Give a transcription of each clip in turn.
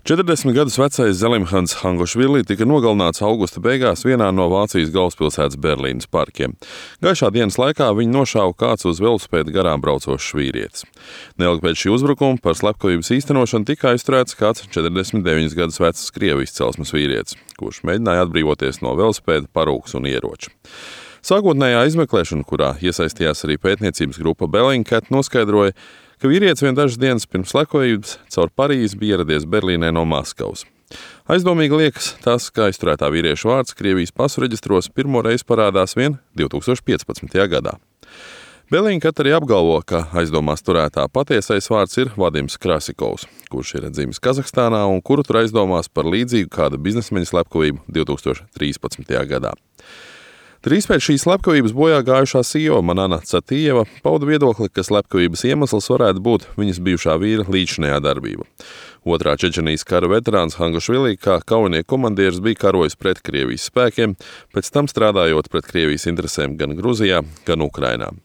40 gadus vecais Zelimhans Hangošvili tika nogalināts augusta beigās vienā no Vācijas galvaspilsētas Berlīnes parkiem. Gaišā dienas laikā viņu nošāva kāds uz velosipēda garām braucošs vīrietis. Neilgi pēc šī uzbrukuma par slepkavības īstenošanu tika aizturēts kāds 49 gadus vecs krievu izcelsmes vīrietis, kurš mēģināja atbrīvoties no velosipēda, parūkas un ieroča. Sākotnējā izmeklēšana, kurā iesaistījās arī pētniecības grupa Bellingcat, noskaidroja, ka vīrietis vien dažas dienas pirms slepkavības caur Parīzi bija ieradies Berlīnē no Maskavas. Aizdomīgi liekas tas, ka aizturētā vīrieša vārds Krievijas pasu reģistros pirmo reizi parādās vien 2015. gadā. Bellingcat arī apgalvo, ka aizdomās turētā patiesais vārds ir Vadims Krasikovs, kurš ir dzimis Kazahstānā un kuru tur aizdomās par līdzīgu kāda biznesmeņa slepkavību 2013. gadā. Drīz pēc šīs slepkavības bojā gājušā CEO Manana Catijeva pauda viedokli, ka slepkavības iemesls varētu būt viņas bijušā vīra līdzinējā darbība. Otrā Čečenijas kara veterāns Hangošvili kā kaujinieku komandieris bija karojis pret Krievijas spēkiem, pēc tam strādājot pret Krievijas interesēm gan Gruzijā, gan Ukrainā.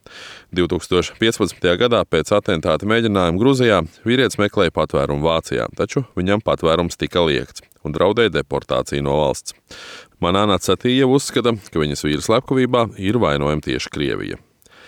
2015. gadā pēc atentāta mēģinājuma Gruzijā vīrietis meklēja patvērumu Vācijā, taču viņam patvērums tika liegts un draudēja deportācija no valsts. Manana Catijeva uzskata, ka viņas vīra slepkavībā ir vainojama tieši Krievija.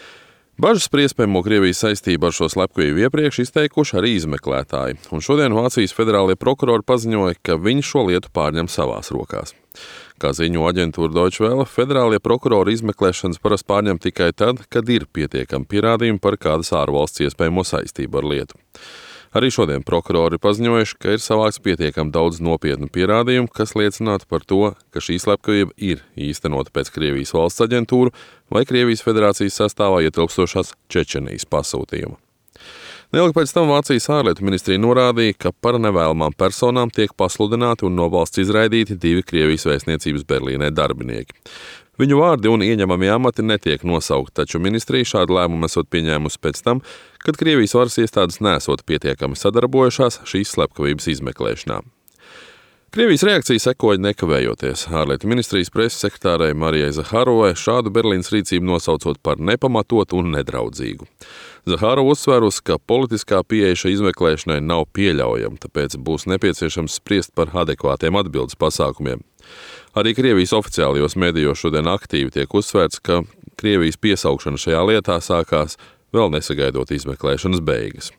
Bažas par iespējamo Krievijas saistību ar šo slepkavību iepriekš izteikuši arī izmeklētāji, un šodien Vācijas federālie prokurori paziņoja, ka viņi šo lietu pārņem savās rokās. Kā ziņo aģentūra Deutsche Welle, federālie prokurori izmeklēšanas parasti pārņem tikai tad, kad ir pietiekami pierādījumi par kādas ārvalsts iespējamo saistību ar lietu. Arī šodien prokurori paziņojuši, ka ir savāks pietiekami daudz nopietnu pierādījumu, kas liecinātu par to, ka šī slepkavība ir īstenota pēc Krievijas valsts aģentūru vai Krievijas federācijas sastāvā ietilpstošās Čečenijas pasūtījuma. Neilgi pēc tam Vācijas ārlietu ministrija norādīja, ka par nevēlamām personām tiek pasludināti un no valsts izraidīti 2 Krievijas vēstniecības Berlīnē darbinieki. Viņu vārdi un ieņemamie amati netiek nosaukti, taču ministrija šādu lēmumu esot pieņēmusi pēc tam, kad Krievijas varas iestādes nesot pietiekami sadarbojušās šīs slepkavības izmeklēšanā. Krievijas reakcija sekoja nekavējoties. Ārlietu ministrijas preses sekretārai Marijai Zaharovai šādu Berlīnes rīcību nosaucot par nepamatotu un nedraudzīgu. Zaharova uzsvērusi, ka politiskā pieeja šai izmeklēšanai nav pieļaujama, tāpēc būs nepieciešams spriest par adekvātiem atbildes pasākumiem. Arī Krievijas oficiālajos medijos šodien aktīvi tiek uzsvērts, ka Krievijas piesaukšana šajā lietā sākās vēl nesagaidot izmeklēšanas beigas.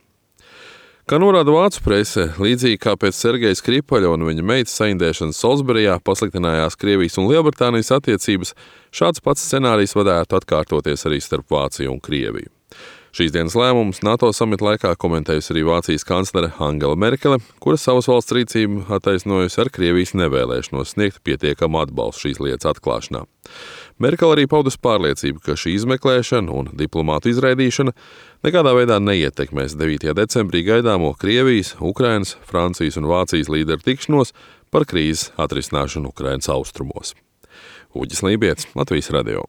Kā norāda vācu prese, līdzīgi kā pēc Sergeja Skripaļa un viņa meitas saindēšanas Solsberijā pasliktinājās Krievijas un Lielbritānijas attiecības, šāds pats scenārijs varētu atkārtoties arī starp Vāciju un Krieviju. Šīs dienas lēmumus NATO samita laikā komentējusi arī Vācijas kanclere Angela Merkele, kura savas valsts rīcību attaisnojusi ar Krievijas nevēlēšanos sniegt pietiekamu atbalstu šīs lietas atklāšanā. Merkele arī paudus pārliecību, ka šī izmeklēšana un diplomātu izraidīšana nekādā veidā neietekmēs 9. decembrī gaidāmo Krievijas, Ukrainas, Francijas un Vācijas līderu tikšanos par krīzes atrisināšanu Ukrainas austrumos. Uģis Lībietis, Latvijas radio.